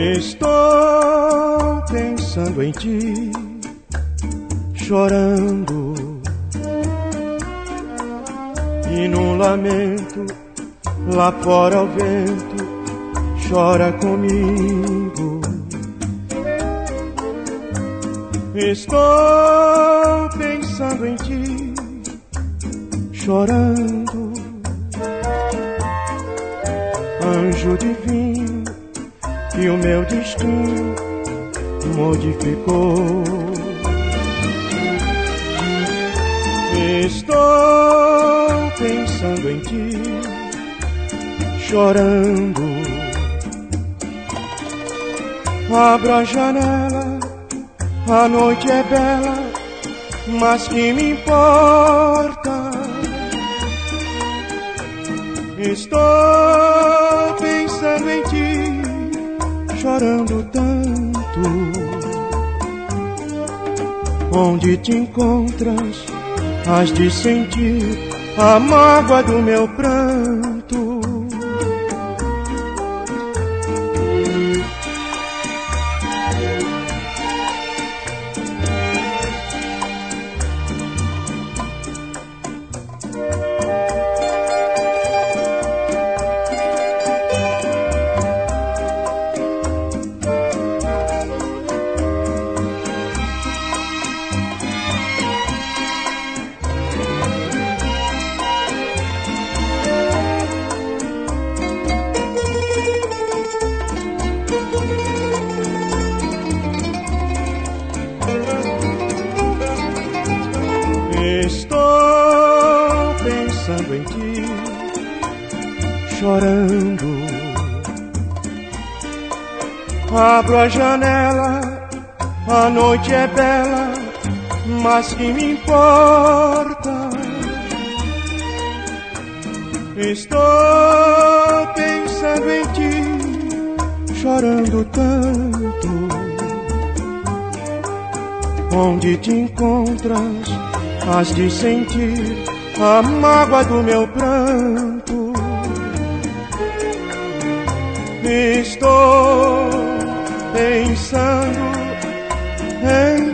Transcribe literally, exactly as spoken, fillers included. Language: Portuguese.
Estou pensando em ti, chorando, e num lamento lá fora o vento chora comigo. Estou pensando em ti, chorando, anjo divino que o meu destino modificou. Estou pensando em ti, chorando, abro a janela, a noite é bela, mas que me importa? Estou pensando em ti, chorando tanto. Onde te encontras, has de sentir a mágoa do meu pranto. Estou pensando em ti, chorando, abro a janela, a noite é bela, mas que me importa? Estou pensando em ti, chorando tanto. Onde te encontras, has de sentir a mágoa do meu pranto. Estou pensando em